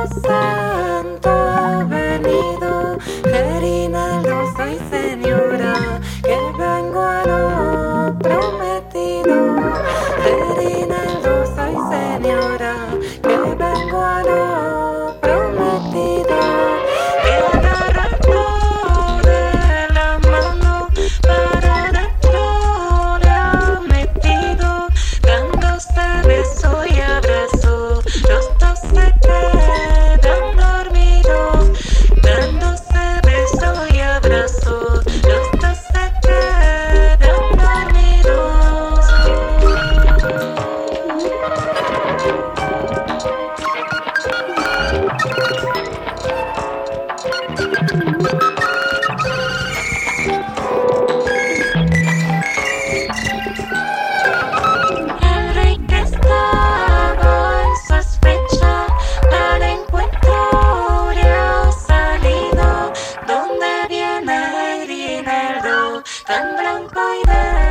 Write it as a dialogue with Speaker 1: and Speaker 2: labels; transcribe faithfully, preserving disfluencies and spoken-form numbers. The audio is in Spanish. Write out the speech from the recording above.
Speaker 1: Santo ha venido, Rinaldo soy señora, que vengo a lo prometido. Rinaldo soy señora, que vengo a lo prometido. Te agarrando de la mano, para dentro le ha metido, dándose beso y abrazo. Los dos se quedan dormidos, dándose beso y abrazo. Los dos se quedan dormidos. El rey que estaba en sospecha, al encuentro le ha salido. ¿Dónde viene Rinaldo tan blanco y de